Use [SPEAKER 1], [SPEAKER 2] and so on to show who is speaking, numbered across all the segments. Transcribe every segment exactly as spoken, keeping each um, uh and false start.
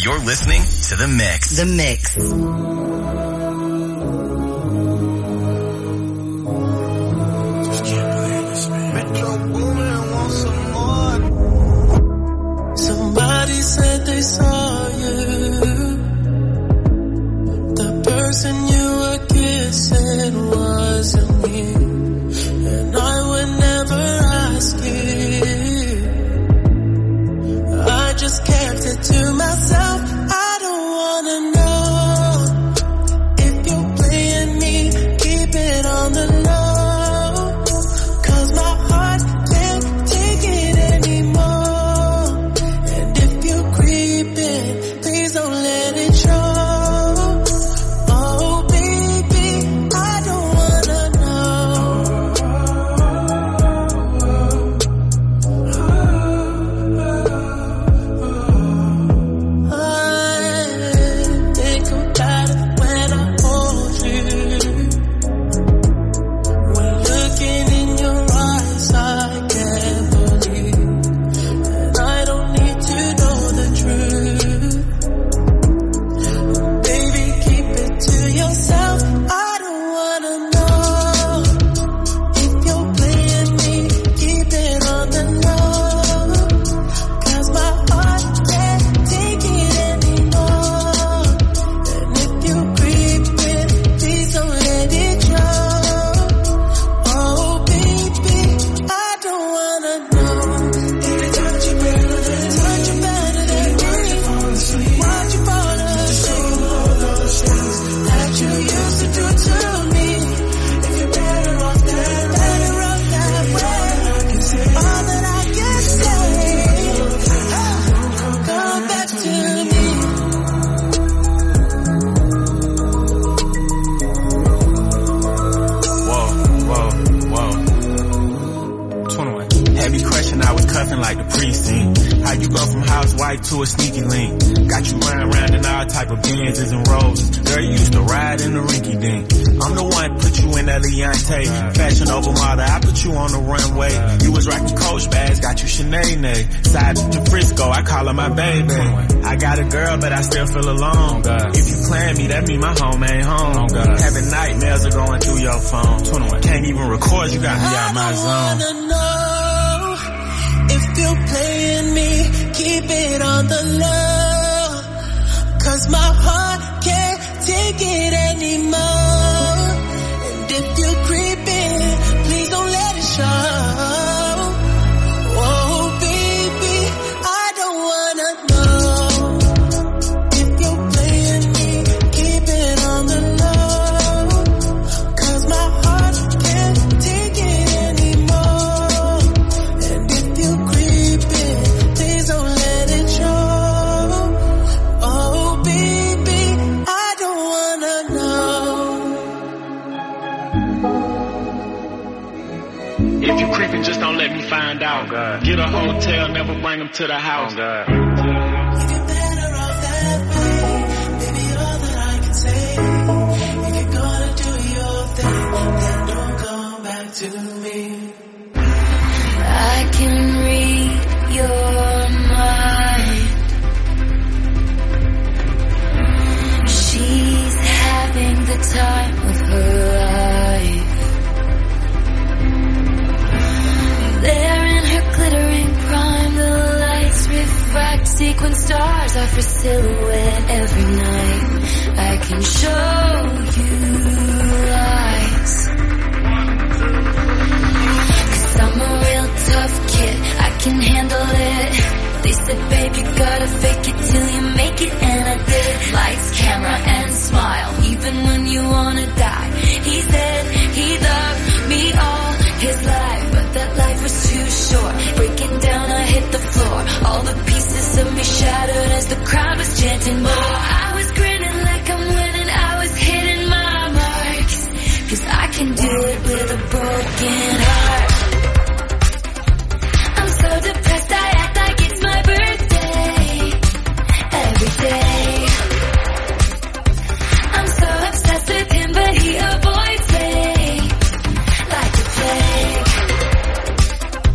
[SPEAKER 1] You're listening to The Mix.
[SPEAKER 2] The Mix.
[SPEAKER 3] Just can't believe this, man. Metro Boomin wants some more. Somebody said they saw you. The person you were kissing wasn't me. And I would never ask you. I just kept it to myself. I don't wanna know if you're playing me. Keep it on the low, 'cause my heart can't take it anymore. And if you're creeping, please don't let it show. Oh baby, I don't wanna know. I think about it when I hold you. When looking in your eyes, I can't believe. And I don't need to know the truth. Baby, keep it to yourself. I don't wanna know if you're playing me. Keep it on the low, 'cause my heart can't take it anymore. And if you're creeping, please don't let it show. Oh baby, I don't wanna know. Did it touch you better than touch you better than me? Why'd you fall asleep? Why'd you fall asleep? All those things that you used to do to me. If you're better off that, better off that way. All that I can say, come back to me.
[SPEAKER 4] Whoa, whoa, whoa. twenty-one. Had me crushing, I was cuffing like the precinct. How you go from housewife to a sneaky link? Got you running around in all type of Benzes and Rolls. Girl, you used to ride in the rinky dink. I'm the one put you in that Leontay. Fashion over model, I put you on the runway. You was rocking Coach bags, got you Sinead. Side to Frisco, I call her my baby. I got a girl, but I still feel alone. If you plan me, that mean my home ain't home. Having nightmares are going through your phone. Can't even record, you got me out my
[SPEAKER 3] I
[SPEAKER 4] zone.
[SPEAKER 3] wanna know if you're playing me. Keep it on the low, 'cause my heart can't take it anymore. And if you're creeping, please don't let it show. Oh baby, I don't wanna know if you're playing me. Keep it on the low, 'cause my heart can't take it anymore. And if you're creeping, please don't let it show. Oh baby, I don't wanna know.
[SPEAKER 4] If you creeping, just don't let me find out. Get a hotel, never bring them to the house.
[SPEAKER 3] If you're better off that way, baby, all that I can say. If you're gonna do your thing, then don't come back to me.
[SPEAKER 5] I can read your mind. She's having the time of her life. There in her glittering prime, the lights refract. Sequin stars are for silhouette every night. I can show you lights. 'Cause I'm a real tough kid, I can handle it. They said, babe, you gotta fake it till you make it, and I did. Lights, camera, and smile, even when you wanna die. He said he loved me all his life, but that life was too short. Breaking down, I hit the floor. All the pieces of me shattered as the crowd was chanting more. I was grinning like I'm winning, I was hitting my marks. 'Cause I can do it with a broken heart. I'm so depressed, I act like it's my birthday. Every day I'm so obsessed with him, but he avoids me like a plague.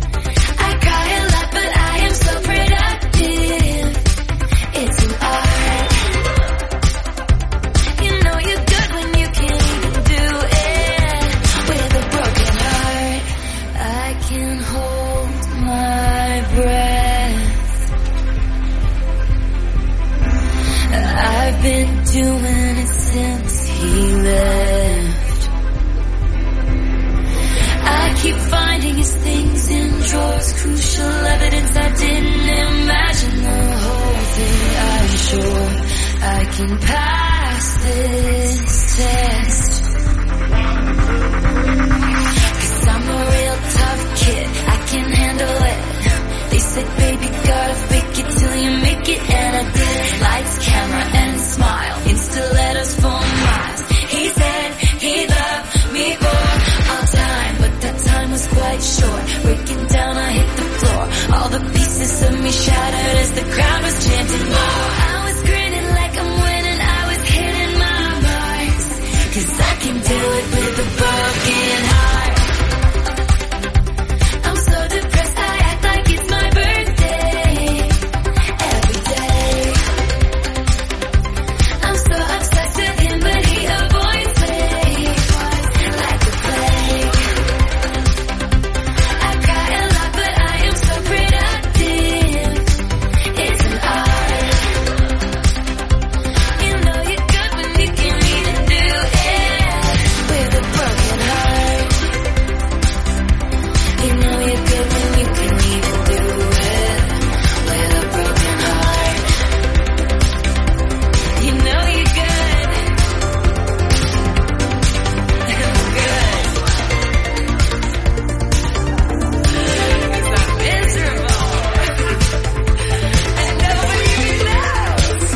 [SPEAKER 5] I cry a lot, but I am so productive. It's an art. since he left. I keep finding his things in drawers, crucial evidence I didn't imagine. The whole thing, I'm sure I can pass this test. Cause I'm a real tough kid, I can handle it. They said, baby, gotta fake it till you make it, and I did. Lights, camera, and smile, Insta letters for miles. He said he loved me for all time, but that time was quite short. Breaking down, I hit the floor. All the pieces of me shattered as the crowd was chanting more. I was grinning like I'm winning, I was hitting my marks. Cause I can do it with a broken heart. I'm so depressed, I act like it's my birthday. Every day I'm so obsessed with him, but he avoids me like the plague. I cry a lot, but I am so productive. It's an art. You know you're good when you can even do it with a broken heart. You know you're good when you can even do it with a broken heart. You know you're good. I'm good. Cause I'm miserable. And nobody even knows.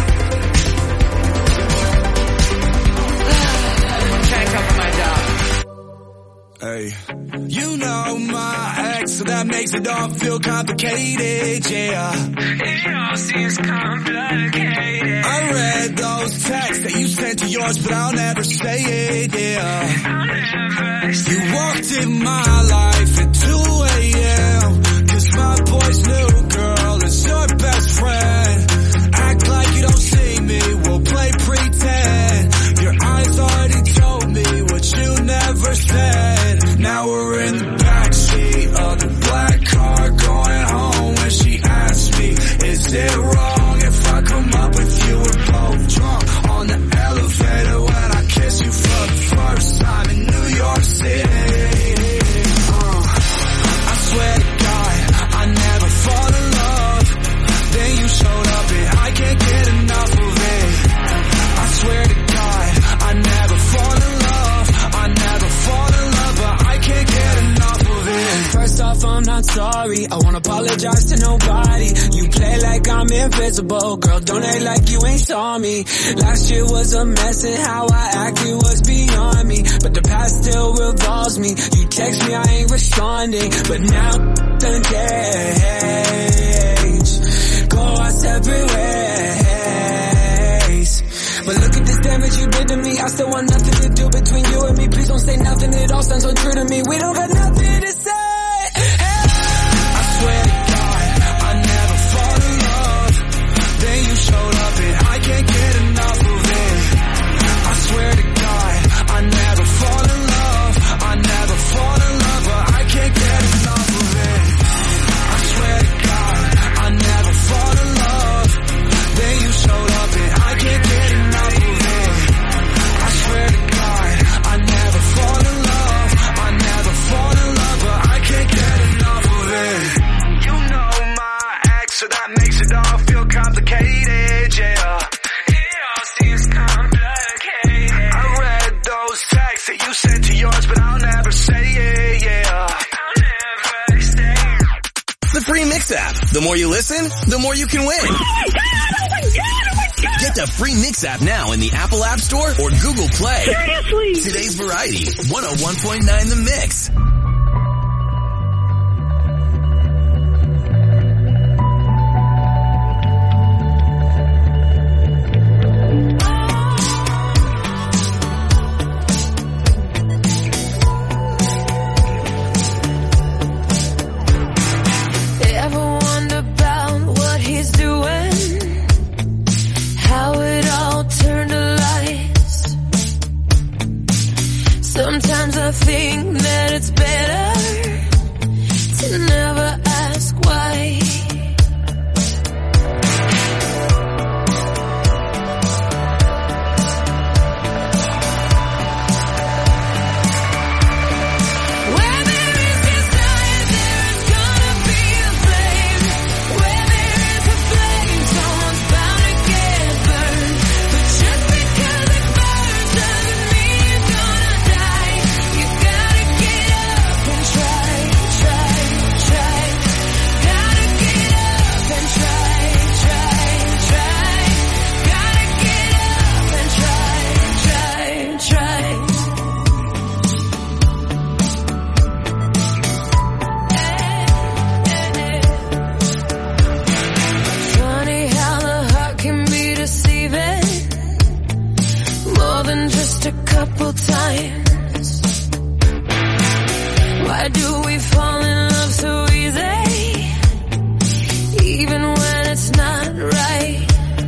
[SPEAKER 5] I'm trying to cover my job.
[SPEAKER 2] Hey, you know my ex, so that makes it all feel complicated, yeah. It all seems complicated. I read those texts that you sent to yours, but I'll never say it, yeah. I'll never say it. You walked in my life at two a.m. Cause my boy's new girl is your best friend. Act like you don't see me, we'll play pretend. Your eyes already told me what you never said. Now we're in the backseat of the black car going home. When she asked me, is it wrong if I come up with you? We're both drunk on the elevator when I kiss you for the first time in New York City. uh, I swear to God, I never fall in love. Then you showed up and I can't get enough of it. I swear to God, I never fall in love. I never fall in love, but I can't get enough of it.
[SPEAKER 6] First off, I'm not sorry. I won't apologize to nobody. You play like I'm invisible. Girl, don't act like you ain't saw me. Last year was a mess and how I acted was beyond me. But the past still revolves me. You text me, I ain't responding. But now done changed. Go our separate ways. But look at this damage you did to me. I still want nothing to do between you and me. Please don't say nothing, it all sounds untrue to me. We don't got nothing to say.
[SPEAKER 2] I swear to God, I never fall in love. Then you showed up and I can't get enough of it. I swear to God, I never fall in love. I never fall in love, but I can't get enough of it. I swear to God, I never fall in love. Then you showed up and I can't get enough of it. I swear to God, I never fall in love. I never fall in love, but I can't get enough of it. You know my ex, so that makes it all feel complicated, yeah. It all seems complicated. I read those texts that you sent to yours, but I'll never say it, yeah. I'll never say it.
[SPEAKER 1] The free Mix app. The more you listen, the more you can win.
[SPEAKER 7] Oh my God! Oh my God! Oh my God!
[SPEAKER 1] Get the free Mix app now in the Apple App Store or Google Play.
[SPEAKER 7] Seriously?
[SPEAKER 1] Today's Variety, one oh one point nine The Mix.
[SPEAKER 5] Ever wonder about what he's doing? How it all turned to lies? Sometimes I think that it's better
[SPEAKER 3] couple times. Why do we fall in love so easy, even when it's not right?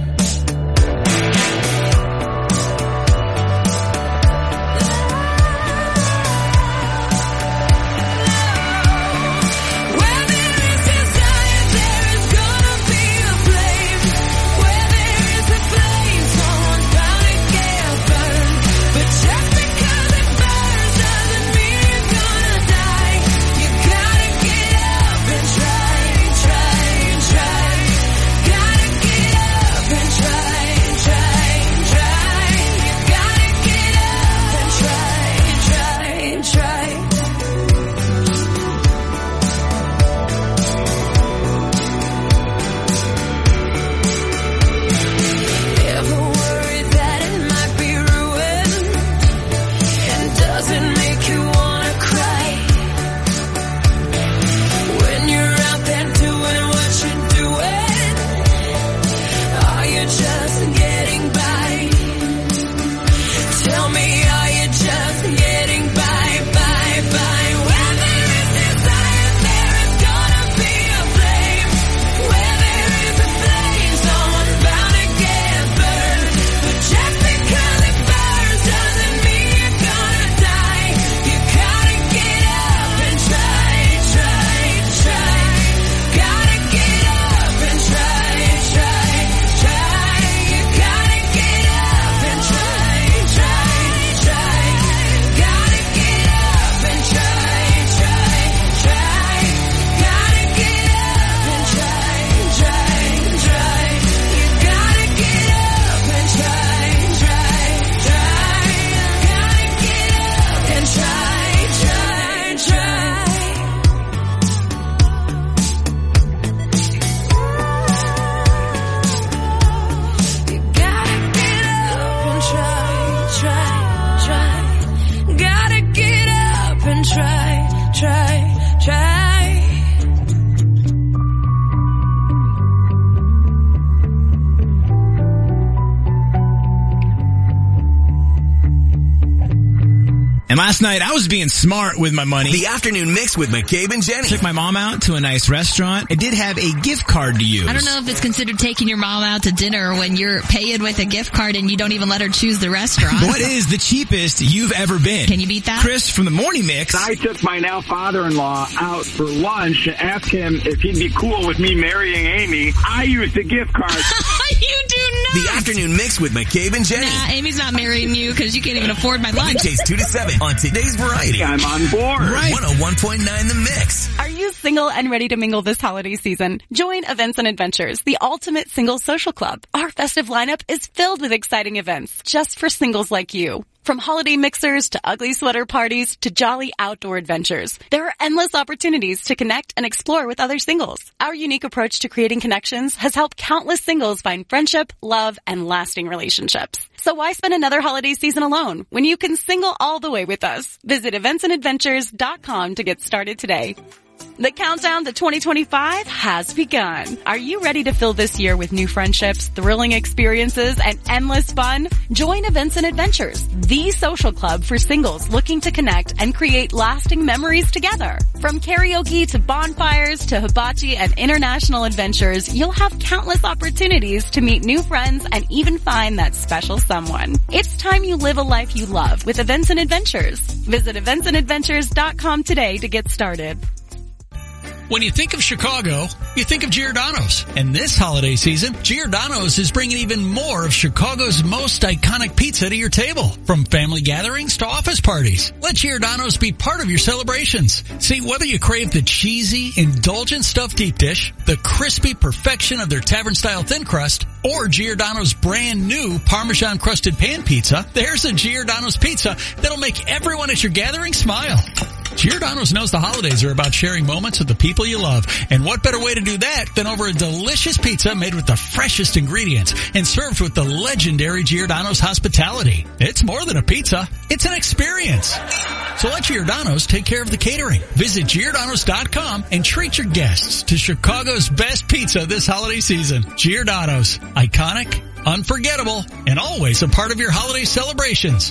[SPEAKER 8] And last night, I was being smart with my money.
[SPEAKER 1] The afternoon mix with McCabe and Jenny.
[SPEAKER 8] Took my mom out to a nice restaurant. I did have a gift card to use.
[SPEAKER 9] I don't know if it's considered taking your mom out to dinner when you're paying with a gift card and you don't even let her choose the restaurant.
[SPEAKER 8] What is the cheapest you've ever been?
[SPEAKER 9] Can you beat that?
[SPEAKER 8] Chris from the Morning Mix.
[SPEAKER 10] I took my now father-in-law out for lunch and asked him if he'd be cool with me marrying Amy. I used a gift card.
[SPEAKER 9] You do not.
[SPEAKER 1] The afternoon mix with McCabe and Jenny.
[SPEAKER 9] Nah, Amy's not marrying you because you can't even afford my lunch.
[SPEAKER 1] Weekdays two to seven on Today's Variety.
[SPEAKER 10] I'm on board.
[SPEAKER 1] Right. one oh one point nine The Mix.
[SPEAKER 11] Are you single and ready to mingle this holiday season? Join Events and Adventures, the ultimate single social club. Our festive lineup is filled with exciting events just for singles like you. From holiday mixers to ugly sweater parties to jolly outdoor adventures, there are endless opportunities to connect and explore with other singles. Our unique approach to creating connections has helped countless singles find friendship, love, and lasting relationships. So why spend another holiday season alone when you can single all the way with us? Visit events and adventures dot com to get started today. The countdown to twenty twenty-five has begun. Are you ready to fill this year with new friendships, thrilling experiences, and endless fun? Join Events and Adventures, the social club for singles looking to connect and create lasting memories together. From karaoke to bonfires to hibachi and international adventures, you'll have countless opportunities to meet new friends and even find that special someone. It's time you live a life you love with Events and Adventures. Visit events and adventures dot com today to get started.
[SPEAKER 12] When you think of Chicago, you think of Giordano's. And this holiday season, Giordano's is bringing even more of Chicago's most iconic pizza to your table. From family gatherings to office parties, let Giordano's be part of your celebrations. See, whether you crave the cheesy, indulgent stuffed deep dish, the crispy perfection of their tavern-style thin crust, or Giordano's brand new Parmesan-crusted pan pizza, there's a Giordano's pizza that'll make everyone at your gathering smile. Giordano's knows the holidays are about sharing moments with the people you love. And what better way to do that than over a delicious pizza made with the freshest ingredients and served with the legendary Giordano's hospitality. It's more than a pizza. It's an experience. So let Giordano's take care of the catering. Visit Giordano's dot com and treat your guests to Chicago's best pizza this holiday season. Giordano's. Iconic, unforgettable, and always a part of your holiday celebrations.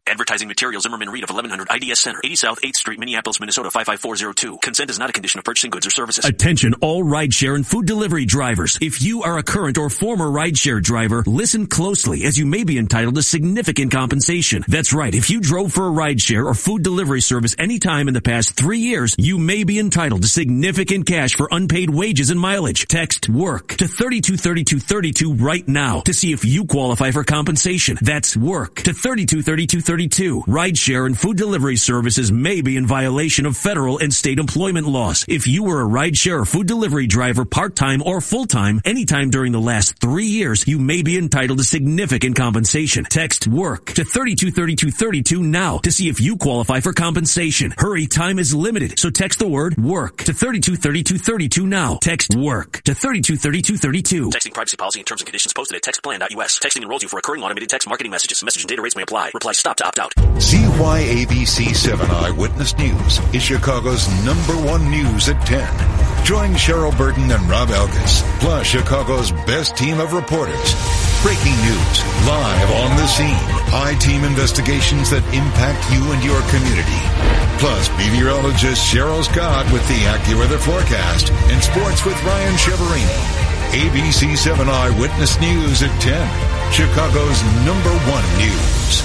[SPEAKER 13] Advertising material, Zimmerman Reed of eleven hundred I D S Center, eighty South eighth Street, Minneapolis, Minnesota five five four zero two. Consent is not a condition of purchasing goods or services.
[SPEAKER 14] Attention all rideshare and food delivery drivers. If you are a current or former rideshare driver, listen closely as you may be entitled to significant compensation. That's right. If you drove for a rideshare or food delivery service anytime in the past three years, you may be entitled to significant cash for unpaid wages and mileage. Text WORK to thirty-two thirty-two thirty-two right now to see if you qualify for compensation. That's WORK to thirty-two thirty-two thirty-two. Rideshare and food delivery services may be in violation of federal and state employment laws. If you were a rideshare or food delivery driver part-time or full-time anytime during the last three years, you may be entitled to significant compensation. Text WORK to thirty-two thirty-two thirty-two now to see if you qualify for compensation. Hurry, time is limited, so text the word WORK to thirty-two thirty-two thirty-two now. Text WORK to thirty-two thirty-two thirty-two.
[SPEAKER 13] Texting privacy policy and terms and conditions posted at text plan dot U S. Texting enrolls you for recurring automated text marketing messages. Message and data rates may apply. Reply stop to opt out.
[SPEAKER 15] See why A B C seven Eyewitness News is Chicago's number one news at ten. Join Cheryl Burton and Rob Elkis, plus Chicago's best team of reporters. Breaking news, live on the scene. High team investigations that impact you and your community. Plus meteorologist Cheryl Scott with the AccuWeather forecast and sports with Ryan Cheverini. A B C seven Eyewitness News at ten. Chicago's number one news.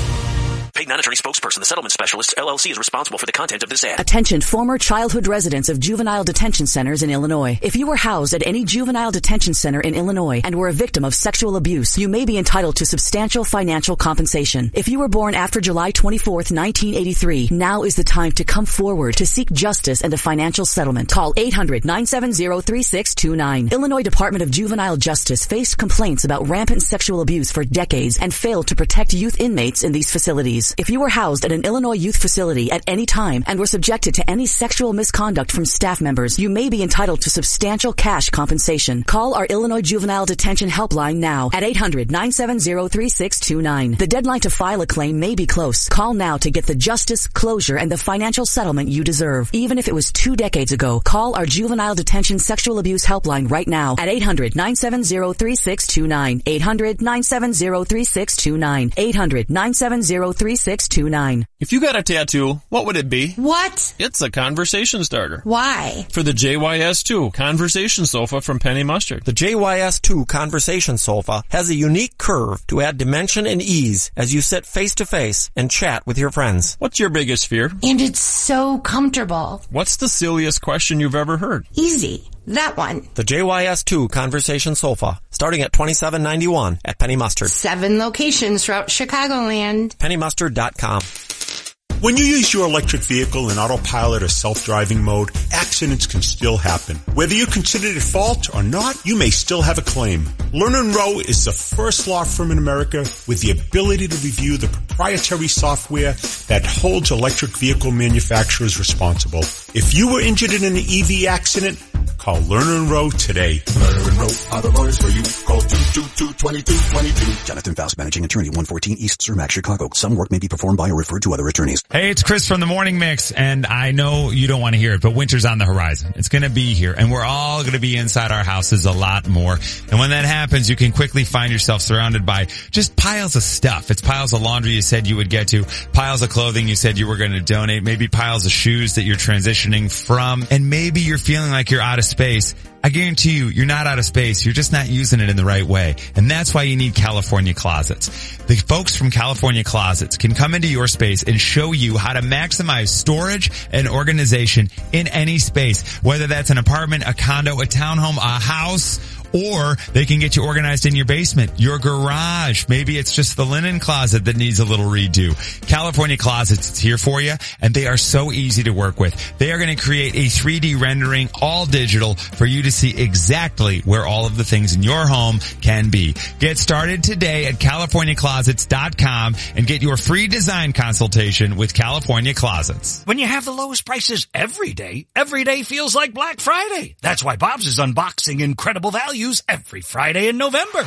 [SPEAKER 13] Paid non-attorney spokesperson, the Settlement Specialist, L L C, is responsible for the content of this ad.
[SPEAKER 16] Attention former childhood residents of juvenile detention centers in Illinois. If you were housed at any juvenile detention center in Illinois and were a victim of sexual abuse, you may be entitled to substantial financial compensation. If you were born after July twenty-fourth, nineteen eighty-three, now is the time to come forward to seek justice and a financial settlement. Call eight hundred, nine seven zero, three six two nine. Illinois Department of Juvenile Justice faced complaints about rampant sexual abuse for decades and failed to protect youth inmates in these facilities. If you were housed at an Illinois youth facility at any time and were subjected to any sexual misconduct from staff members, you may be entitled to substantial cash compensation. Call our Illinois Juvenile Detention Helpline now at eight hundred, nine seven zero, three six two nine. The deadline to file a claim may be close. Call now to get the justice, closure, and the financial settlement you deserve. Even if it was two decades ago, call our Juvenile Detention Sexual Abuse Helpline right now at eight hundred, nine seven zero, three six two nine. eight hundred, nine seven zero, three six two nine. eight hundred, nine seven zero, three six two nine.
[SPEAKER 17] If you got a tattoo, what would it be?
[SPEAKER 18] What?
[SPEAKER 17] It's a conversation starter.
[SPEAKER 18] Why?
[SPEAKER 17] For the J Y S two Conversation Sofa from Penny Mustard.
[SPEAKER 19] The J Y S two Conversation Sofa has a unique curve to add dimension and ease as you sit face to face and chat with your friends.
[SPEAKER 17] What's your biggest fear?
[SPEAKER 18] And it's so comfortable.
[SPEAKER 17] What's the silliest question you've ever heard?
[SPEAKER 18] Easy. That one.
[SPEAKER 19] The J Y S two Conversation Sofa, starting at twenty-seven ninety-one at Penny Mustard.
[SPEAKER 18] Seven locations throughout Chicagoland.
[SPEAKER 19] penny mustard dot com.
[SPEAKER 20] When you use your electric vehicle in autopilot or self-driving mode, accidents can still happen. Whether you're considered at fault or not, you may still have a claim. Lerner and Rowe is the first law firm in America with the ability to review the proprietary software that holds electric vehicle manufacturers responsible. If you were injured in an E V accident, call Lerner and Rowe today.
[SPEAKER 21] Lerner and Rowe are the lawyers for you. Call two two two, two two two two. Jonathan Faust, Managing Attorney, one fourteen East Cermak, Chicago. Some work may be performed by or referred to other attorneys.
[SPEAKER 22] Hey, it's Chris from the Morning Mix, and I know you don't want to hear it, but winter's on the horizon. It's going to be here, and we're all going to be inside our houses a lot more. And when that happens, you can quickly find yourself surrounded by just piles of stuff. It's piles of laundry you said you would get to, piles of clothing you said you were going to donate, maybe piles of shoes that you're transitioning from, and maybe you're feeling like you're out of space. I guarantee you, you're not out of space. You're just not using it in the right way. And that's why you need California Closets. The folks from California Closets can come into your space and show you how to maximize storage and organization in any space, whether that's an apartment, a condo, a townhome, a house, or they can get you organized in your basement, your garage. Maybe it's just the linen closet that needs a little redo. California Closets is here for you, and they are so easy to work with. They are going to create a three D rendering, all digital, for you to see exactly where all of the things in your home can be. Get started today at california closets dot com and get your free design consultation with California Closets.
[SPEAKER 23] When you have the lowest prices every day, every day feels like Black Friday. That's why Bob's is unboxing incredible value every Friday in November.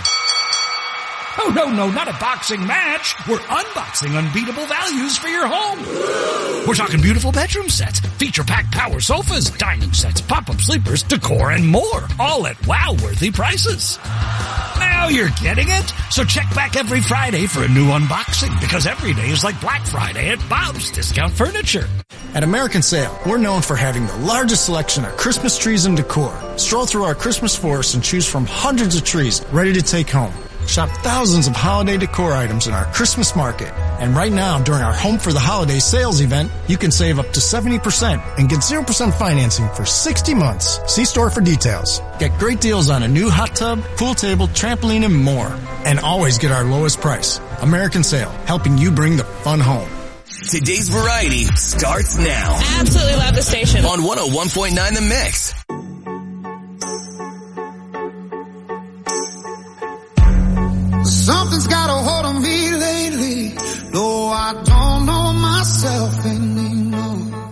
[SPEAKER 23] Oh, no, no, not a boxing match. We're unboxing unbeatable values for your home. We're talking beautiful bedroom sets, feature-packed power sofas, dining sets, pop-up sleepers, decor, and more, all at wow-worthy prices. Now, Now you're getting it? So check back every Friday for a new unboxing, because every day is like Black Friday at Bob's Discount Furniture.
[SPEAKER 2] At American Sale, we're known for having the largest selection of Christmas trees and decor. Stroll through our Christmas forest and choose from hundreds of trees ready to take home. Shop thousands of holiday decor items in our Christmas market. And right now, during our Home for the Holidays sales event, you can save up to seventy percent and get zero percent financing for sixty months. See store for details. Get great deals on a new hot tub, pool table, trampoline, and more. And always get our lowest price. American Sale, helping you bring the fun home.
[SPEAKER 1] Today's variety starts now.
[SPEAKER 4] Absolutely love the station.
[SPEAKER 1] On one oh one point nine The Mix.
[SPEAKER 3] Something's got a hold on me lately. No, I don't know myself anymore.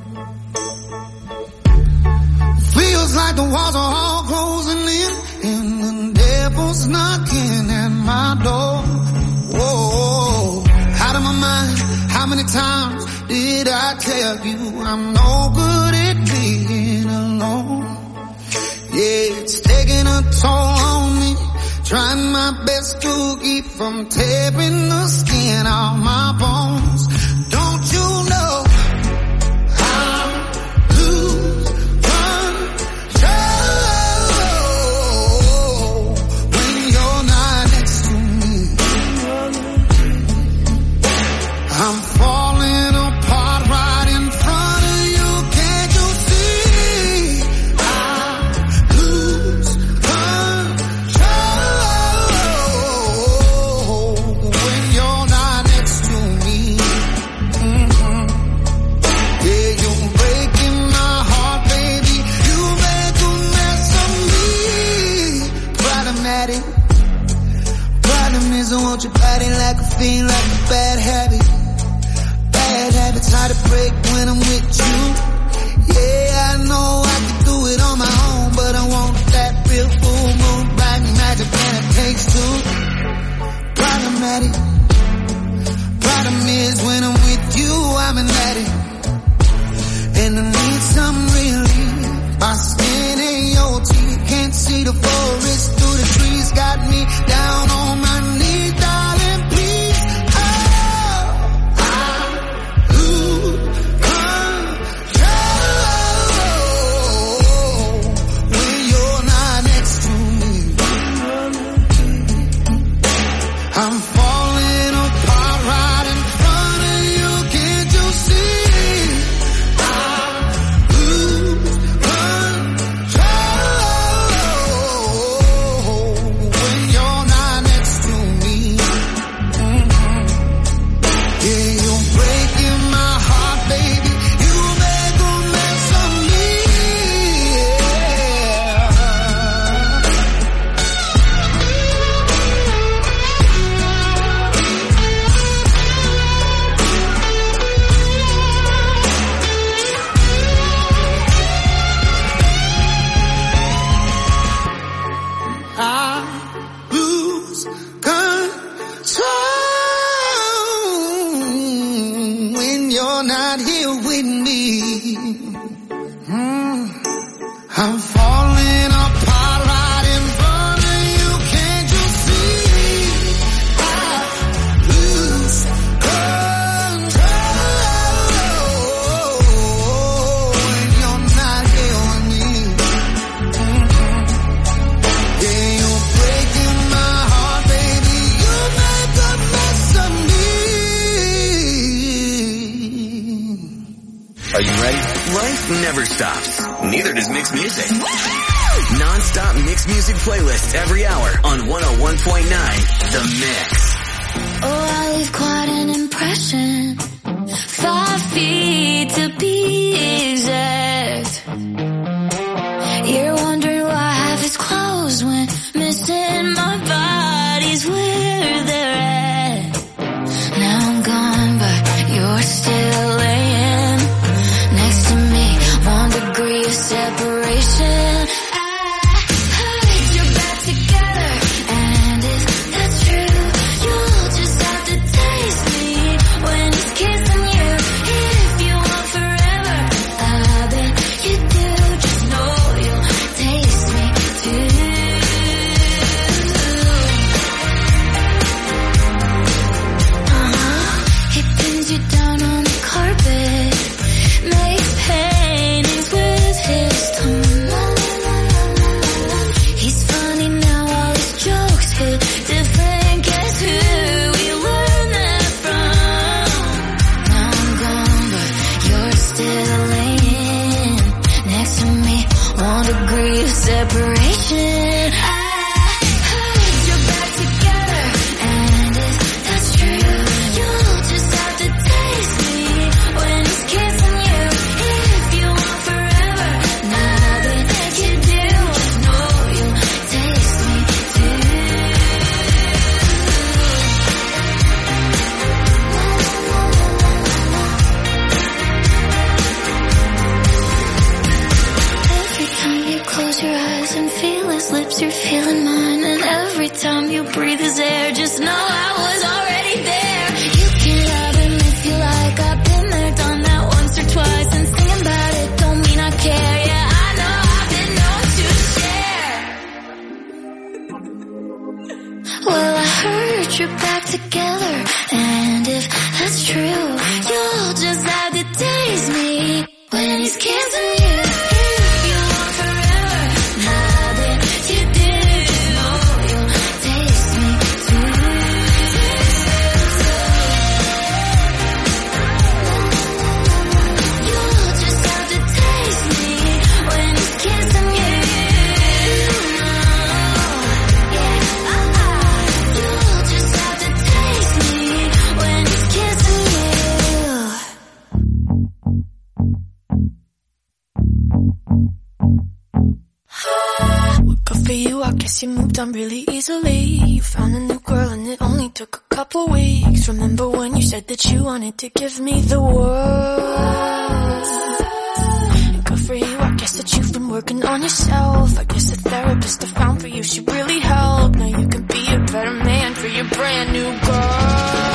[SPEAKER 3] Feels like the walls are all closing in, and the devil's knocking at my door. Whoa, out of my mind. How many times did I tell you I'm no good at being alone? Yeah, it's taking a toll on me. Trying my best to keep from tearing the skin off my bones. Don't you know I lose control when you're not next to me? I'm falling apart right in front of you. Can't you see? I lose control when you're not next to me. Mm-hmm. Yeah, you're breaking my heart, baby. You make a mess of me. Problematic. Problem is I want your body like a fiend, like a bad habit. Bad habits hard to break when I'm with you. Yeah, I know I can do it on my own, but I want that real full moon, black magic, and it takes two. Problematic. Problem is when I'm with you, I'm an addict, and I need some relief. My skin and your teeth, can't see the forest through the trees, got me down on my knees, darling, please. Oh, I lose control when you're not next to me. I'm falling apart right in front of you. Can't you see? I lose control when you're not next to me. Mm-hmm. Yeah, you're breaking my heart, baby. You make a mess of me. I lose control when you're not here with me. Mm. I'm falling apart right in front of you. Can't you see? I lose control when you're not here with me. Mm-hmm. Yeah, you're breaking my heart, baby. You make a mess of me.
[SPEAKER 1] Are you ready? Life never stops. Neither does Mix Music. Non-stop Mix Music playlist every hour on one oh one point nine The Mix.
[SPEAKER 5] Oh, I leave quite an impression. Five feet to be exact. You're wondering why half is closed when missing my body's where they're at. Now I'm gone, but you're still laying next to me. One degree of separation. I heard you're back together, and if that's true, you'll just have to taste me when he's kissing you. If you want forever, I bet you do. Just know you'll taste me too. time you breathe his air, just know I was already there. You can love him if you like, I've been there, done that once or twice, and singing about it don't mean I care. Yeah, I know I've been known to share. Well, I heard you're back together, and if that's true, you'll just have to taste me when he's kissing you. If you want forever, now that you did it, just know you'll taste me too. You'll just have to taste me when he's kissing you. Yeah, uh-uh. You'll just have to taste me when he's kissing you.
[SPEAKER 4] Well, good for you, I guess you moved on really easily. You found a new girl and it only took a couple weeks. Remember when you said that you wanted to give me the world? And good for you, I guess that you've been working on yourself. I guess the therapist I found for you, she really helped. Now you can be a better man for your brand new girl.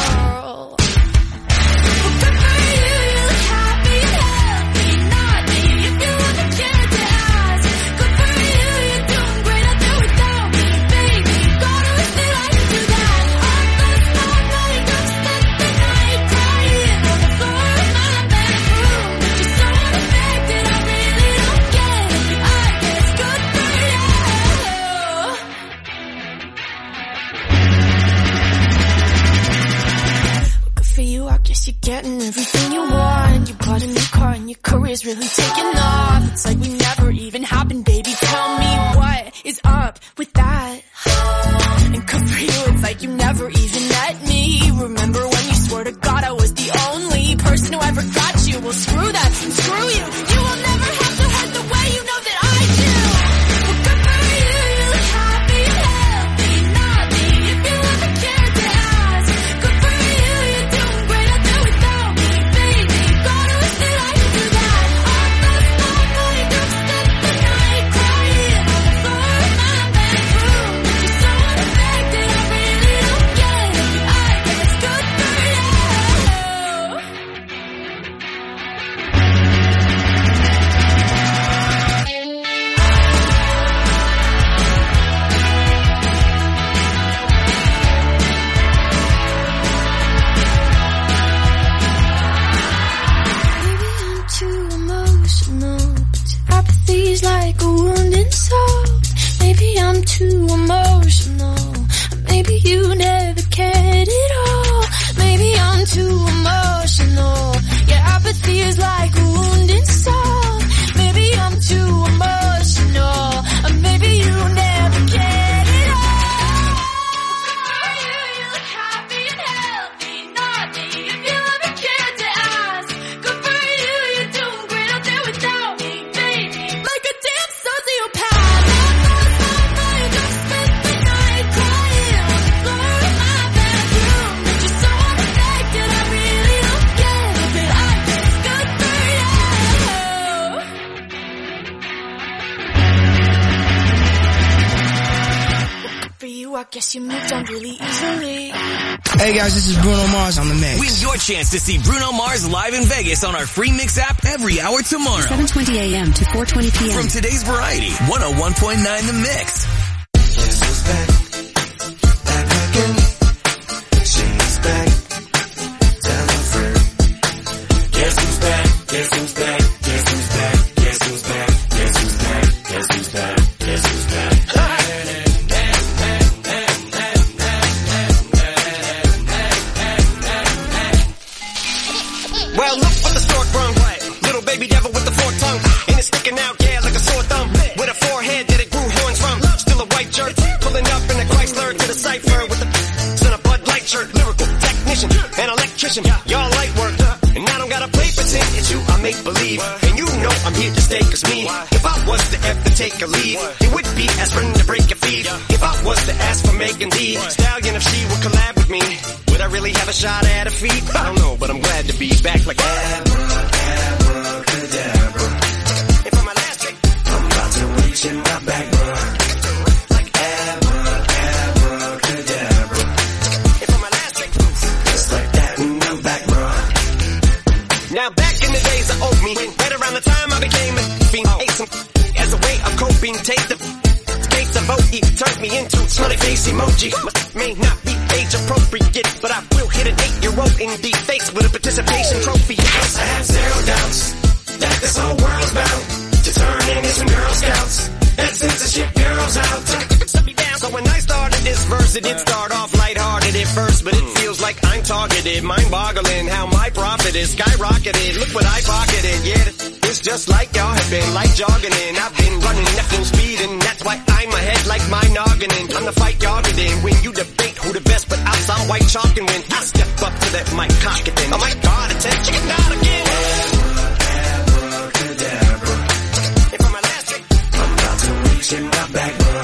[SPEAKER 4] You're getting everything you want. You bought a new car and your career's really taking off. It's like we never even happened, baby. Tell me what is up with that. And good for you, it's like you never even met me. Remember when you swore to God I was the only person who ever got you? Well, screw that and screw you. You will never have to hurt the way you know that I do. Well, good for you, you look happy and healthy. Not me, if you ever cared to ask. Good for you, you're doing great. I'll do without me, baby. Gotta wish that I could do that. All those small night groups spent the night crying on the floor of my bedroom. You're so unaffected, I really don't get it. I guess good for you. Maybe I'm too emotional. Apathy's like a wounded soul. Maybe I'm too emotional. Maybe you never cared at all. Maybe I'm too emotional. Yeah, apathy is like a wounded soul. Maybe I'm too emotional. Or maybe you never cared at all. You, you look happy and healthy. Not me, if you ever cared to ask. Good for you, you're doing great out there without me, baby. Like a damn sociopath. All those small night groups spent the night crying on the floor of my bedroom. But you're so unaffected, I really don't get it. But I guess good for you. Good for you, I guess you moved on really easily.
[SPEAKER 6] Hey guys, this is Bruno Mars on the mix.
[SPEAKER 1] Win your chance to see Bruno Mars live in Vegas on our free Mix app every hour tomorrow.
[SPEAKER 7] seven twenty a.m. to four twenty p.m.
[SPEAKER 1] From today's Variety, one oh one point nine The Mix.
[SPEAKER 3] She's back. Tell her friend. Guess who's back? Guess who's back? Guess who's back? Guess who's back? Guess who's back? Guess who's back? Guess who's back?
[SPEAKER 24] Well, look what the stork brung. Little baby devil with the forked tongue. And it's sticking out, yeah, like a sore thumb. With a forehead that it grew horns from. Still a white jerk. Pulling up in a Chrysler to the cipher with a son of Bud Light shirt. Lyrical technician and electrician. Y'all light work. And I don't gotta play pretend. It's you I make believe. And you know I'm here to stay, cause me. If I was to ever take a leave, it would be aspirin to break your feet. If I was to ask for Megan Thee Stallion, if she would collab with me, would I really have a shot at her feet? I don't know, but I'm glad to be back like abracadabra. And for my last trick, I'm about to reach in my back, bro. Like abracadabra. face emoji. May not be age appropriate, but I will hit an eight-year-old in the face with a participation trophy. Yes, I have zero doubts that this whole world's bound to turn into some Girl Scouts and censorship girls out. So when I started this verse, it did start off lighthearted at first, but it feels like I'm targeted, mind-boggling how my profit is skyrocketed. Look what I pocketed, yeah, it's just like y'all have been, like jogging in. I've been running at full speed, and that's why I'm ahead like my noggin. I'm the fight y'all get in when you debate who the best, but I'm some white chalk, and when I step up to that mic, cock it then. Oh my God, attention, chicken out again. Abracadabra. And for my last trick, I'm about to reach in my back, bro.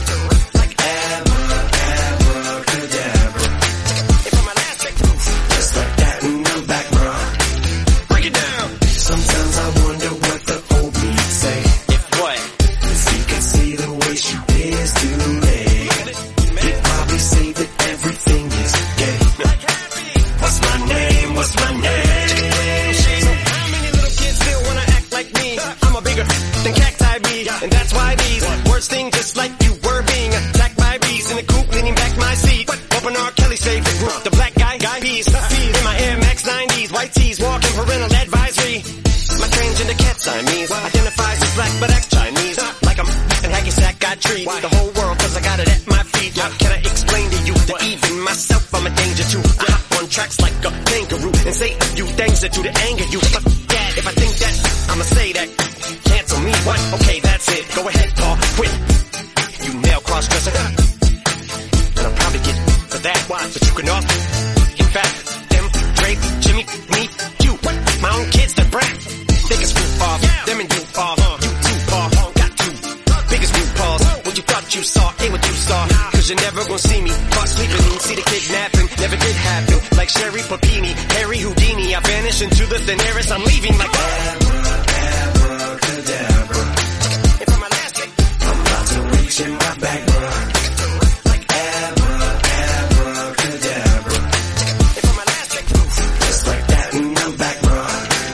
[SPEAKER 24] Thing just like you were being attacked by bees in the coop, leaning back my seat. Open R. Kelly saved the group. The black guy, guy peas. In my Air Max nineties, white tees, walking parental advisory. My transgender cat Siamese identifies as black but acts Chinese. Like I'm and hacky sack got trees. The whole world cause I got it at my feet. How can I explain to you that even myself I'm a danger to? I hop on tracks like a kangaroo and say a few things that do to anger you. But yeah, if I think that, I'ma say that. Cancel me, what? Okay, that's it. Go ahead, Paul, quit. You male cross-dresser. And I'll probably get for that, why? But you can also, in fact, them, Drake, Jimmy, me, you, what? My own kids that brat. Biggest roof off, yeah. Them and you off, uh, you too, Paul, got two. Biggest roof balls, what you thought you saw, ain't what you saw. Cause you're never gonna see me caught sleeping, see the kidnapping, never did happen. Like Sherry Papini, Harry Houdini, I vanish into the thin air as I'm leaving like abracadabra. And for my last trick, I'm about to reach in my back, bro. Like abracadabra. And for my last trick, just like that, and I'm back, bro.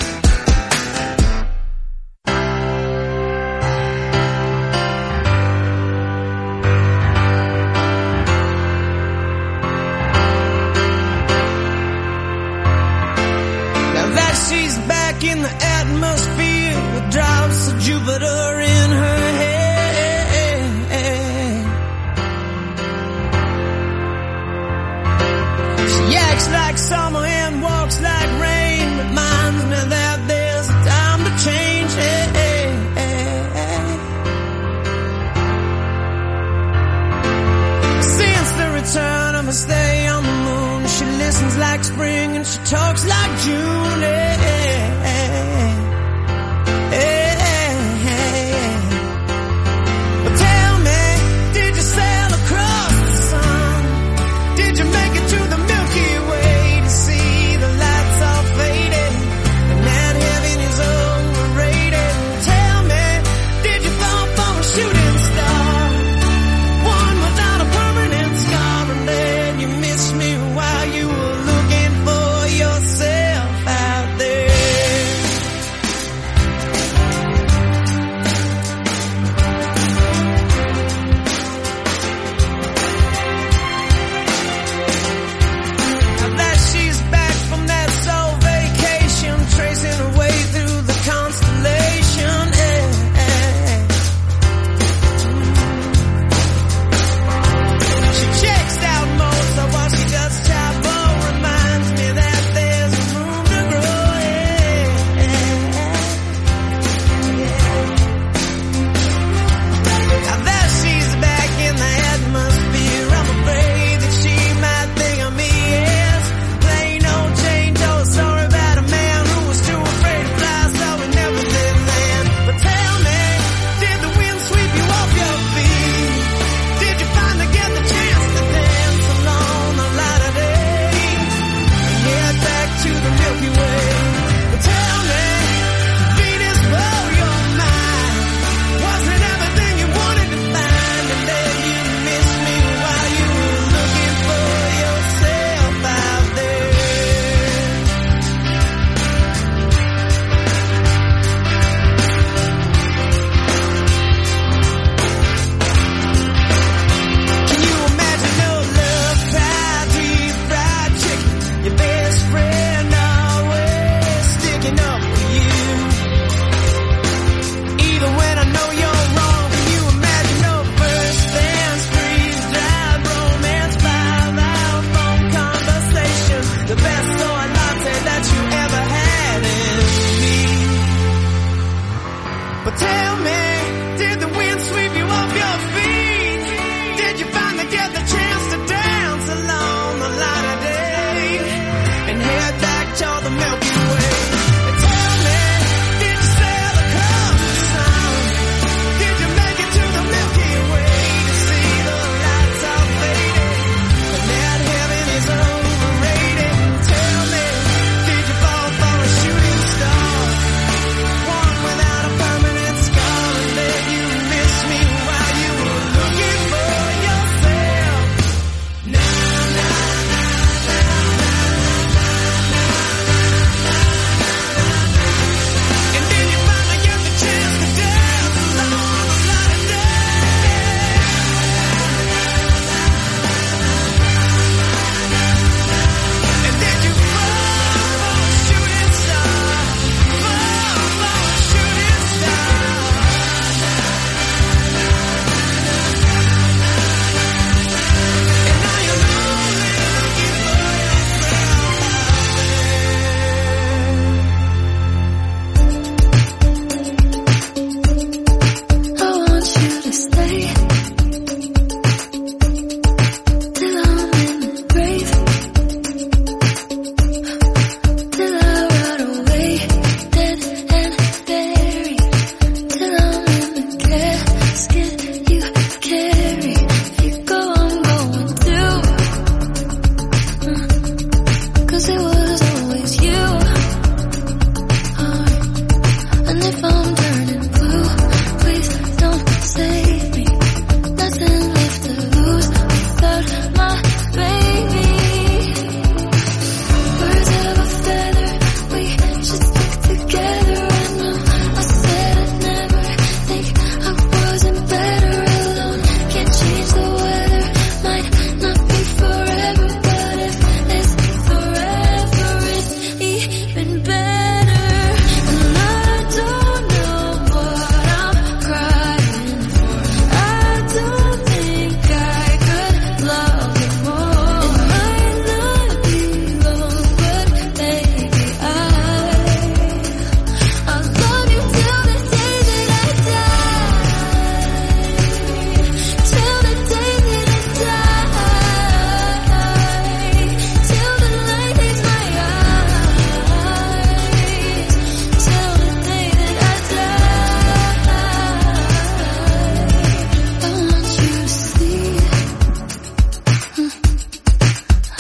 [SPEAKER 3] Now that she's back in the atmosphere with drops of Jupiter in her head. She acts like summer and walks like rain, reminds me that there's a time to change. Since the return of her stay on the moon, she listens like spring and she talks like June. While you were looking for yourself.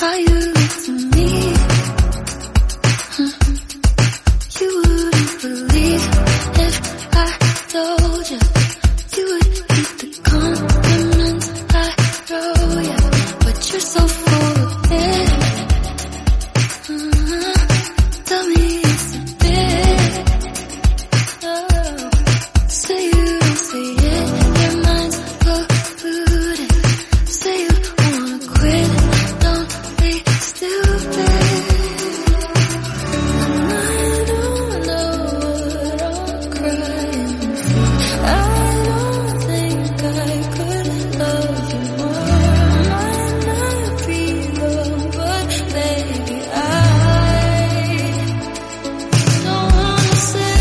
[SPEAKER 5] Are you to me? You wouldn't believe if I told you. You would keep the compliments I throw you. But you're so full of it. Uh-huh. Tell me it's a bit. Oh. Say you don't say it. Your mind's polluted. Say you wanna quit. Don't be stupid. And I don't know what I'm crying for. I don't think I could love you more. Might not be wrong, but baby, I don't wanna say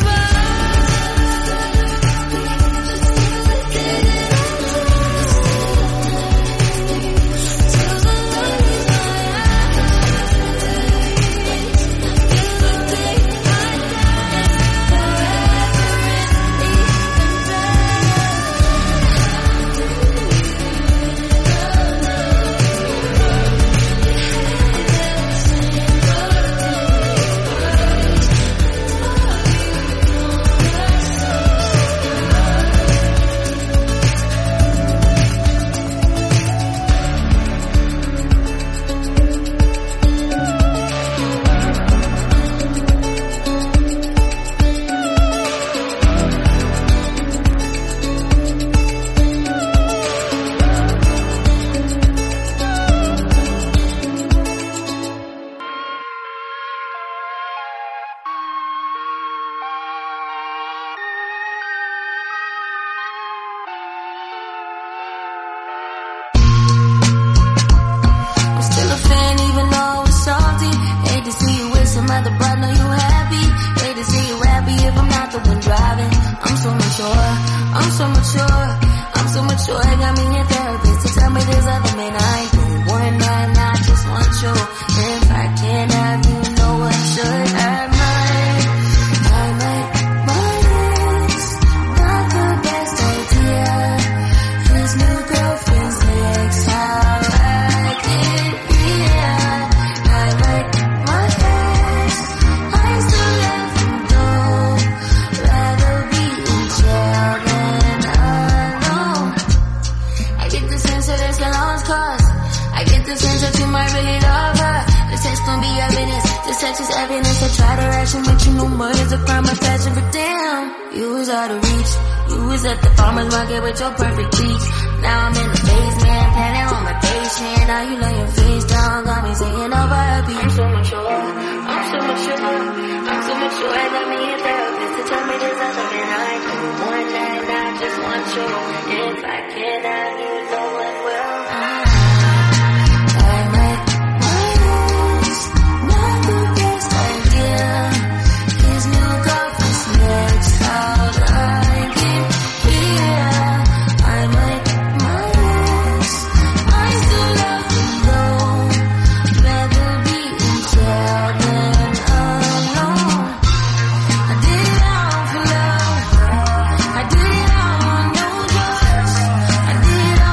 [SPEAKER 5] I'm still a fan even though it's salty. Hate to see you with some other broad, know you happy. Hate to see you happy if I'm not the one driving. I'm so mature, I'm so mature, I'm so mature. I got me a therapist to tell me there's other men I ain't doing one night, and I just want you. If I can't have you, know I should have mine. I might, but it's not the best idea. His new girlfriend's next, how I get here. I like my ex, I still love him though. Rather be in jail than alone. I get the sense that it's a lost cause. I get the sense that you might really love her. The text don't be evidence, the sex is evidence. I try to ration, but you know murder's a crime, my passion for damn. You was out of reach, you was at the farmer's market with your perfect peach. Now I'm in the basement, planning on my patient. Now you lay your face down, got me singing over a beat. I'm so mature, I'm so mature, I'm so mature. I got me a therapist to tell me there's other men I do. One night, I just want you. If I can't have you, no one will. I might, but it's not the best idea. His new girlfriend's next, how'd I get here? I might, but I still love him though. Rather be in jail than alone. I did it all for love. I did it all on no drugs. I did it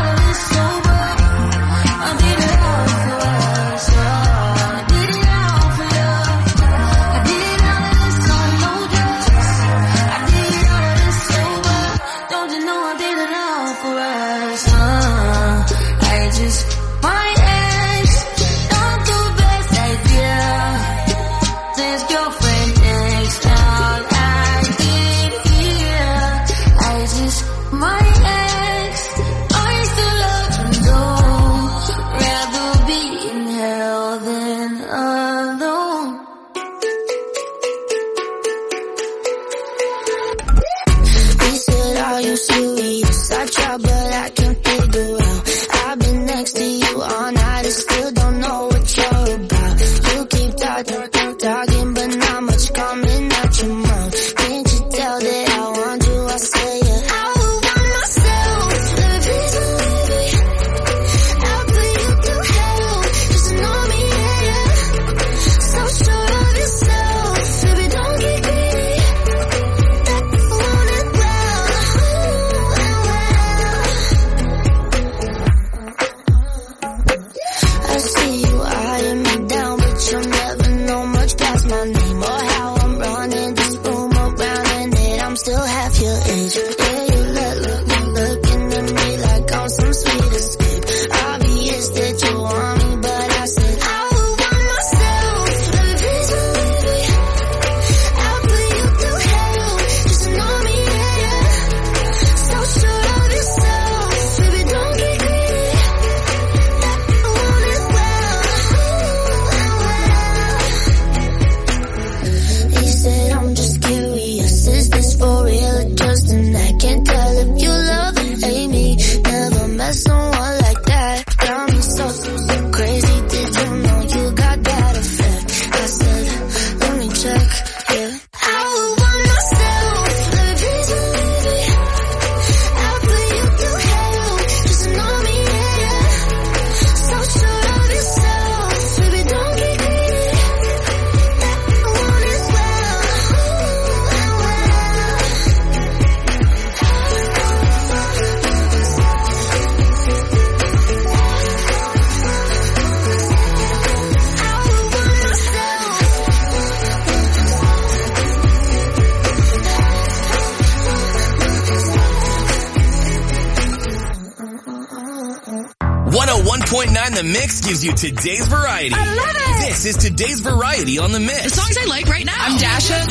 [SPEAKER 1] oh one point nine The Mix gives you today's variety.
[SPEAKER 4] I love it.
[SPEAKER 1] This is today's variety on The Mix.
[SPEAKER 4] The songs I like right now. I'm Dasha.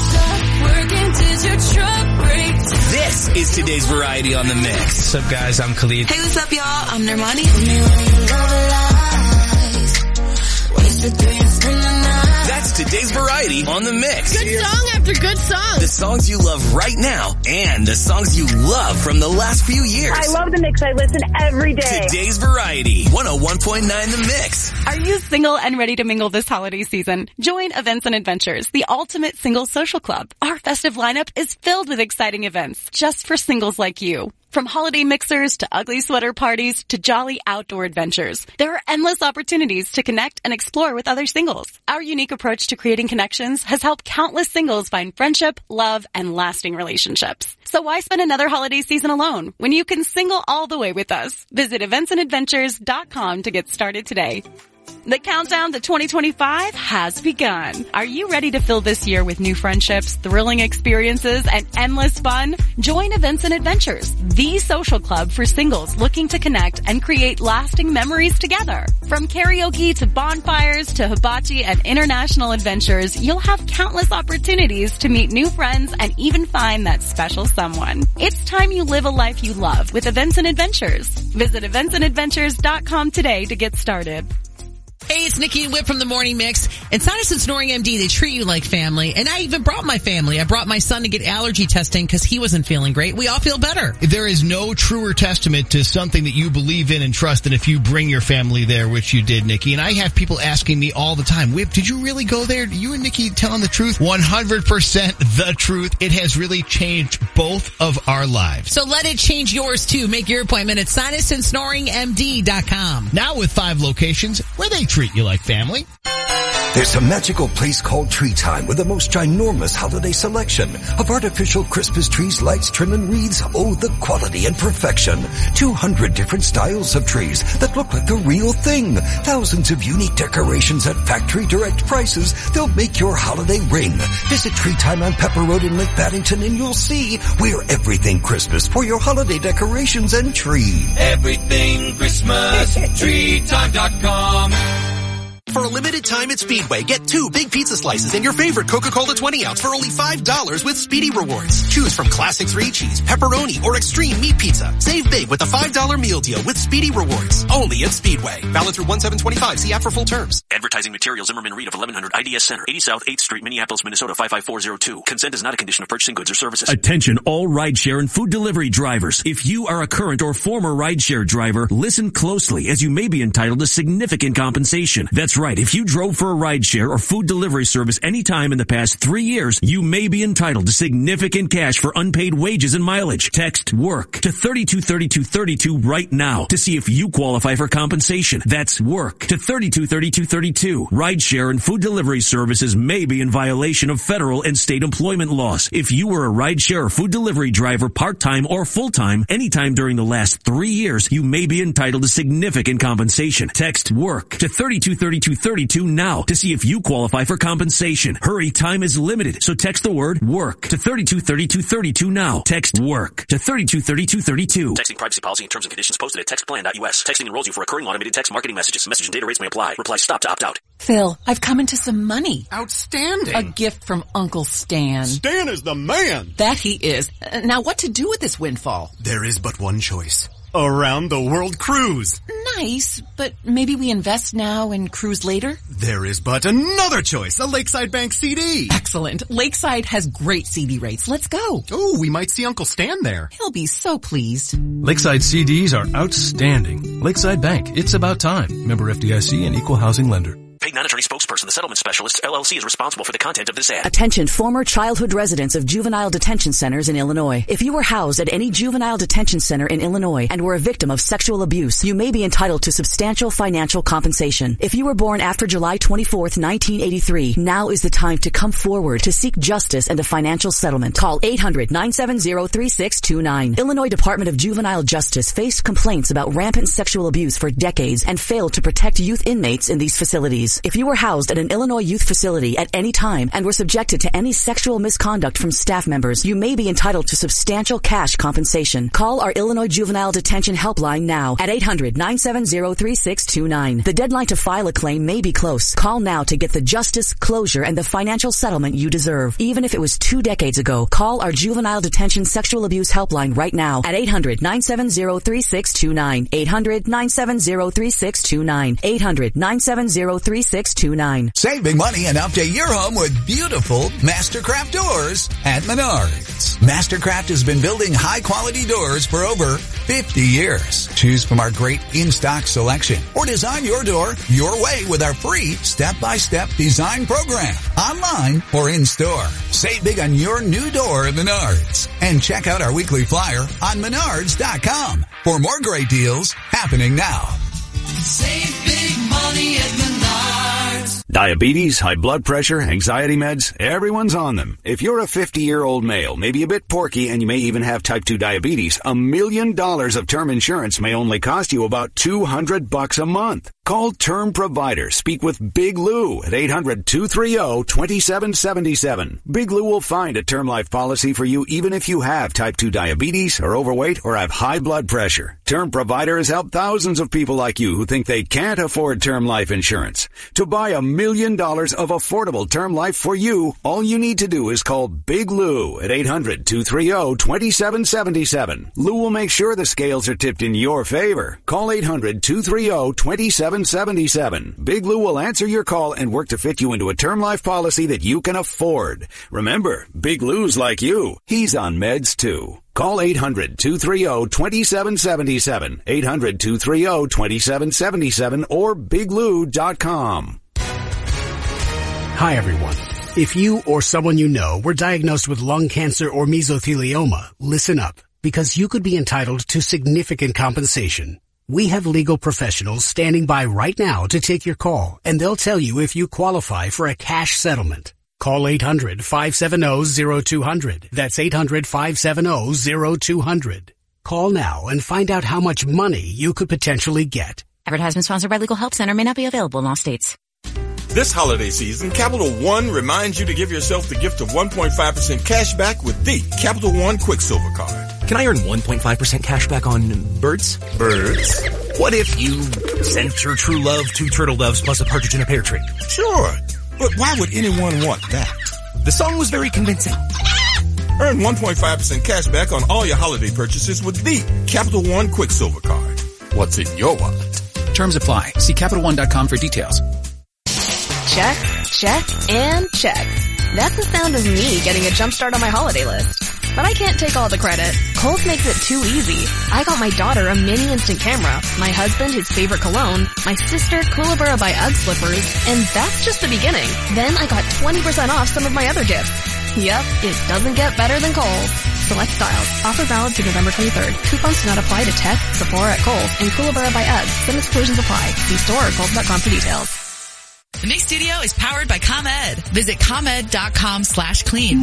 [SPEAKER 1] This is today's variety on The Mix.
[SPEAKER 6] What's up, guys? I'm Khalid.
[SPEAKER 4] Hey, what's up, y'all? I'm Normani.
[SPEAKER 1] That's today's variety on The Mix.
[SPEAKER 4] Good song after good song.
[SPEAKER 1] The songs you love right now and the songs you love from the last few years.
[SPEAKER 8] I love The Mix. I listen every day.
[SPEAKER 1] Today's variety, one oh one point nine The Mix.
[SPEAKER 9] Are you single and ready to mingle this holiday season? Join Events and Adventures, the ultimate single social club. Our festive lineup is filled with exciting events just for singles like you. From holiday mixers to ugly sweater parties to jolly outdoor adventures, there are endless opportunities to connect and explore with other singles. Our unique approach to creating connections has helped countless singles find friendship, love, and lasting relationships. So why spend another holiday season alone when you can single all the way with us? Visit events and adventures dot com to get started today. The countdown to twenty twenty-five has begun. Are you ready to fill this year with new friendships, thrilling experiences, and endless fun? Join Events and Adventures, the social club for singles looking to connect and create lasting memories together. From karaoke to bonfires to hibachi and international adventures, you'll have countless opportunities to meet new friends and even find that special someone. It's time you live a life you love with Events and Adventures. Visit events and adventures dot com today to get started.
[SPEAKER 10] Hey, it's Nikki and Whip from the Morning Mix. And Sinus and Snoring M D, they treat you like family. And I even brought my family. I brought my son to get allergy testing because he wasn't feeling great. We all feel better.
[SPEAKER 11] There is no truer testament to something that you believe in and trust than if you bring your family there, which you did, Nikki. And I have people asking me all the time, Whip, did you really go there? You and Nikki telling the truth? one hundred percent the truth. It has really changed both of our lives.
[SPEAKER 10] So let it change yours too. Make your appointment at sinus and snoring M D dot com.
[SPEAKER 11] Now with five locations where they treat you like family.
[SPEAKER 25] There's a magical place called Tree Time with the most ginormous holiday selection of artificial Christmas trees, lights, trim, and wreaths. Oh, the quality and perfection. two hundred different styles of trees that look like the real thing. Thousands of unique decorations at factory direct prices. They'll make your holiday ring. Visit Tree Time on Pepper Road in Lake Paddington and you'll see we're everything Christmas for your holiday decorations and tree.
[SPEAKER 26] Everything Christmas. tree time dot com.
[SPEAKER 27] For a limited time at Speedway, get two big pizza slices and your favorite Coca-Cola twenty ounce for only five dollars with Speedy Rewards. Choose from classic three cheese, pepperoni, or extreme meat pizza. Save big with a five dollar meal deal with Speedy Rewards. Only at Speedway. Valid through one seven twenty-five. See app for full terms.
[SPEAKER 13] Advertising material Zimmerman Reed of eleven hundred I D S Center, eighty South eighth Street, Minneapolis, Minnesota five five four zero two. Consent is not a condition of purchasing goods or services.
[SPEAKER 14] Attention all rideshare and food delivery drivers. If you are a current or former rideshare driver, listen closely as you may be entitled to significant compensation. That's right. If you drove for a rideshare or food delivery service anytime in the past three years, you may be entitled to significant cash for unpaid wages and mileage. Text WORK to thirty-two thirty-two thirty-two right now to see if you qualify for compensation. That's WORK to thirty-two thirty-two thirty-two. Rideshare and food delivery services may be in violation of federal and state employment laws. If you were a rideshare or food delivery driver part-time or full-time anytime during the last three years, you may be entitled to significant compensation. Text WORK to thirty-two thirty-two thirty-two now to see if you qualify for compensation. Hurry, time is limited, so text the word WORK to thirty-two thirty-two thirty-two now. Text WORK to thirty-two thirty-two thirty-two.
[SPEAKER 13] Texting privacy policy and terms and conditions posted at text plan dot U S. Texting enrolls you for recurring automated text marketing messages. Message and data rates may apply. Reply stop to opt out.
[SPEAKER 28] Phil, I've come into some money.
[SPEAKER 29] Outstanding.
[SPEAKER 28] A gift from Uncle Stan.
[SPEAKER 29] Stan is the man.
[SPEAKER 28] That he is. Uh, now what to do with this windfall?
[SPEAKER 29] There is but one choice. Around the world cruise.
[SPEAKER 28] Nice, but maybe we invest now and cruise later?
[SPEAKER 29] There is but another choice, a Lakeside Bank C D.
[SPEAKER 28] Excellent. Lakeside has great C D rates. Let's go.
[SPEAKER 29] Oh, we might see Uncle Stan there.
[SPEAKER 28] He'll be so pleased.
[SPEAKER 30] Lakeside C Ds are outstanding. Lakeside Bank, it's about time. Member F D I C and equal housing lender.
[SPEAKER 13] Paid non-attorney spokesperson, the settlement specialist, L L C is responsible for the content of this ad.
[SPEAKER 16] Attention former childhood residents of juvenile detention centers in Illinois. If you were housed at any juvenile detention center in Illinois and were a victim of sexual abuse, you may be entitled to substantial financial compensation. If you were born after July twenty-fourth, nineteen eighty-three, now is the time to come forward to seek justice and a financial settlement. Call eight hundred, nine seven zero, three six two nine. Illinois Department of Juvenile Justice faced complaints about rampant sexual abuse for decades and failed to protect youth inmates in these facilities. If you were housed at an Illinois youth facility at any time and were subjected to any sexual misconduct from staff members, you may be entitled to substantial cash compensation. Call our Illinois Juvenile Detention Helpline now at eight hundred, nine seven zero, three six two nine. The deadline to file a claim may be close. Call now to get the justice, closure, and the financial settlement you deserve. Even if it was two decades ago, call our Juvenile Detention Sexual Abuse Helpline right now at eight hundred, nine seven zero, three six two nine. eight hundred, nine seven zero, three six two nine. eight hundred, nine seven zero, three six two nine.
[SPEAKER 2] Save big money and update your home with beautiful Mastercraft doors at Menards. Mastercraft has been building high-quality doors for over fifty years. Choose from our great in-stock selection or design your door your way with our free step-by-step design program, online or in-store. Save big on your new door at Menards. And check out our weekly flyer on menards dot com for more great deals happening now.
[SPEAKER 26] Save big money at Menards.
[SPEAKER 14] Diabetes, high blood pressure, anxiety meds, everyone's on them. If you're a fifty-year-old male, maybe a bit porky, and you may even have type two diabetes, a million dollars of term insurance may only cost you about two hundred bucks a month. Call Term Provider. Speak with Big Lou at eight hundred, two three zero, two seven seven seven. Big Lou will find a term life policy for you even if you have type two diabetes, are overweight, or have high blood pressure. Term Provider has helped thousands of people like you who think they can't afford term life insurance. To buy a million dollars of affordable term life for you, all you need to do is call Big Lou at eight hundred, two three zero, two seven seven seven. Lou will make sure the scales are tipped in your favor. Call eight hundred, two three zero, two seven seven seven. Big Lou will answer your call and work to fit you into a term life policy that you can afford. Remember, Big Lou's like you. He's on meds too. Call eight hundred, two three zero, two seven seven seven, eight hundred, two three zero, two seven seven seven, or big lou dot com.
[SPEAKER 12] Hi everyone. If you or someone you know were diagnosed with lung cancer or mesothelioma, listen up, because you could be entitled to significant compensation. We have legal professionals standing by right now to take your call, and they'll tell you if you qualify for a cash settlement. Call eight hundred, five seven zero, zero two zero zero. That's eight hundred, five seven zero, zero two zero zero. Call now and find out how much money you could potentially get.
[SPEAKER 15] Advertisement sponsored by Legal Help Center, may not be available in all states.
[SPEAKER 17] This holiday season, Capital One reminds you to give yourself the gift of one point five percent cash back with the Capital One Quicksilver Card.
[SPEAKER 18] Can I earn one point five percent cash back on birds?
[SPEAKER 17] Birds?
[SPEAKER 18] What if you sent your true love two turtle doves plus a partridge in a pear tree?
[SPEAKER 17] Sure, but why would anyone want that?
[SPEAKER 18] The song was very convincing.
[SPEAKER 17] Earn one point five percent cash back on all your holiday purchases with the Capital One Quicksilver Card. What's in your wallet?
[SPEAKER 19] Terms apply. See Capital One dot com for details.
[SPEAKER 20] Check, check, and check. That's the sound of me getting a jump start on my holiday list. But I can't take all the credit. Kohl's makes it too easy. I got my daughter a mini instant camera, my husband his favorite cologne, my sister Kookaburra by UGG slippers, and that's just the beginning. Then I got twenty percent off some of my other gifts. Yep, it doesn't get better than Kohl's. Select styles. Offer valid through November twenty-third. Coupons do not apply to Tech, Sephora at Kohl's, and Kookaburra by UGG. Some exclusions apply. See store or kohls dot com for details.
[SPEAKER 10] The Mix Studio is powered by ComEd. Visit comed dot com slash clean.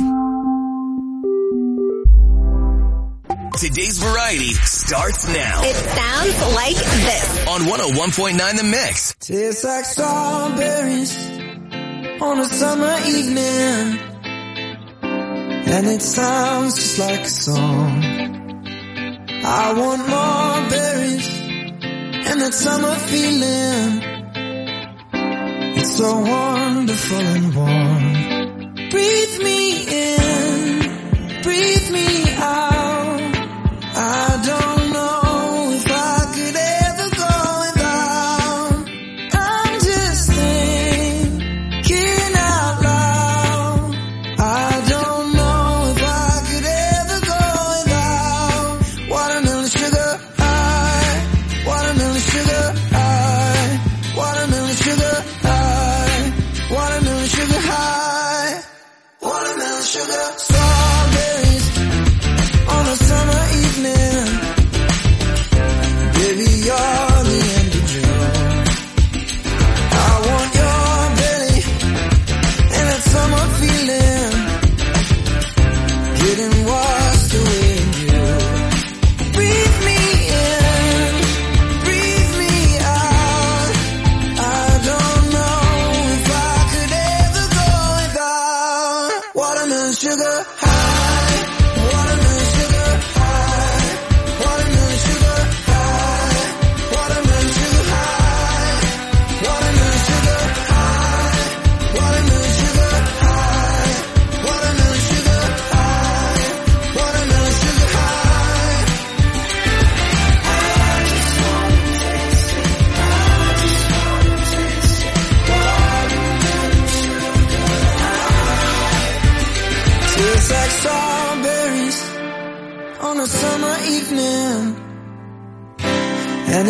[SPEAKER 1] Today's variety starts now.
[SPEAKER 3] It sounds like this.
[SPEAKER 1] On one oh one point nine The Mix.
[SPEAKER 3] Tastes like strawberries on a summer evening, and it sounds just like a song. I want more berries and that summer feeling. It's so wonderful and warm. Breathe me in, breathe me out. I don't know if I could ever go without. I'm just thinking out loud. I don't know if I could ever go without watermelon sugar high, watermelon sugar high, watermelon sugar high, watermelon sugar high.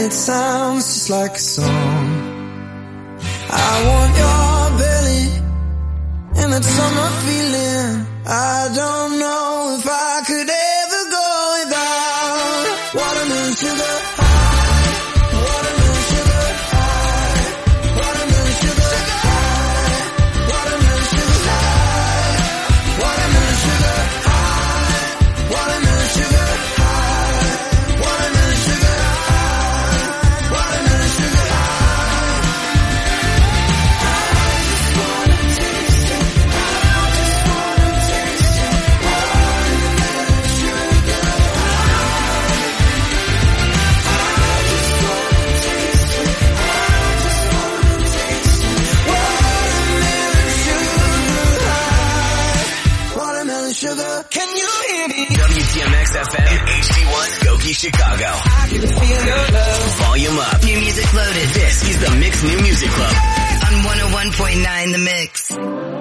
[SPEAKER 3] it sounds just like a song. I want your belly and that summer feeling. I don't know if I could ever go without watermelon sugar high, watermelon sugar high, watermelon sugar high, watermelon sugar high, watermelon sugar high, watermelon sugar high, watermelon sugar high, watermelon sugar high. I just wanna taste it. I just wanna taste it. Watermelon sugar high. I just wanna taste it. I just wanna taste it. Watermelon sugar high. Watermelon sugar. Can you hear me?
[SPEAKER 1] W T M X F M and H D one Skokie Chicago.
[SPEAKER 3] I can feel your love.
[SPEAKER 1] Volume up. New music loaded. This is the Mix New Music Club on one oh one point nine The Mix.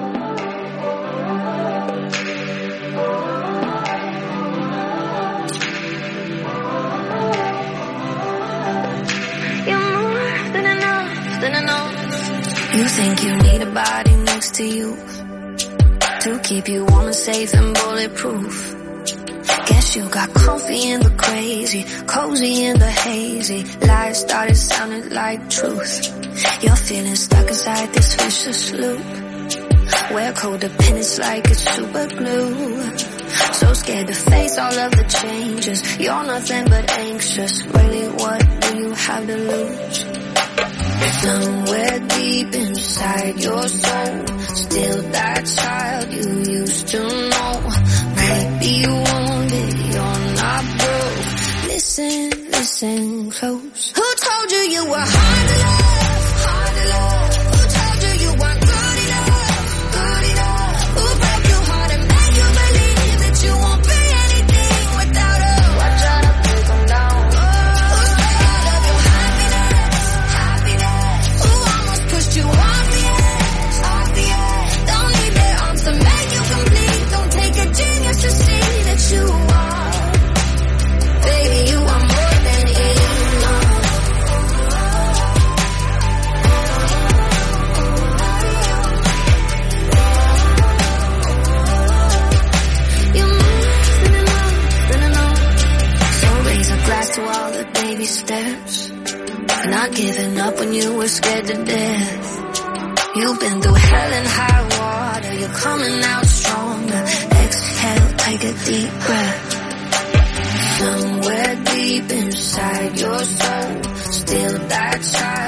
[SPEAKER 4] You're more than enough, than enough. You think you need a body next to you to keep you warm and safe and bulletproof. Guess you got comfy in the crazy, cozy in the hazy. Lies started sounding like truth. You're feeling stuck inside this vicious loop where codependence like it's super glue. So scared to face all of the changes. You're nothing but anxious. Really, what do you have to lose? Somewhere deep inside your soul, still that child you used to know. Might be wounded, you're not broke. Listen, listen close. Who told you you were hard to love? Hard to love. Who told you you weren't good enough? Good enough. Who broke your heart and made you believe that you won't be anything without us? Watch out, I break them down. Who stole all of your happiness? Happiness. Who almost pushed you off the edge? Off the edge. Don't need their arms to make you complete. Don't take a genius to see that you are. Baby, you are more than enough. You're more than enough, than enough. So raise a glass to all the baby steps. You're not giving up when you were scared to death. You've been through hell and high water. You're coming out stronger. Exhale, take a deep breath. Somewhere deep inside your soul, still that child.